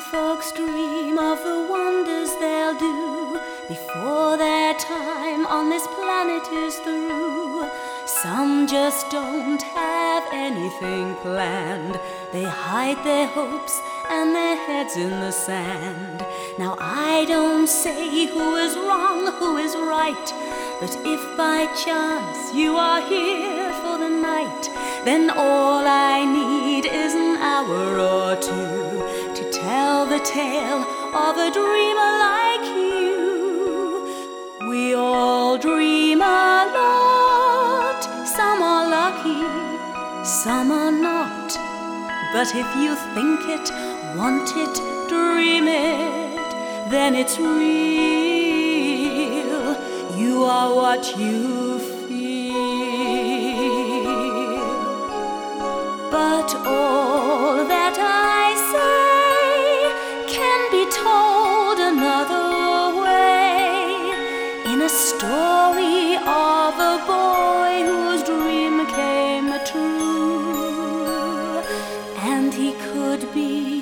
folks dream of the wonders they'll do before their time on this planet is through. Some just don't have anything planned. They hide their hopes and their heads in the sand. Now I don't say who is wrong, who is right, but if by chance you are here for the night, then all I need is an hour or two to tell the tale of a dreamer like you. We all dream a lot. Some are lucky, some are not. But if you think it, want it, dream it, then it's real. You are what you feel. But all that I say can be told another way, in a story of a boy whose dream came true, and he could be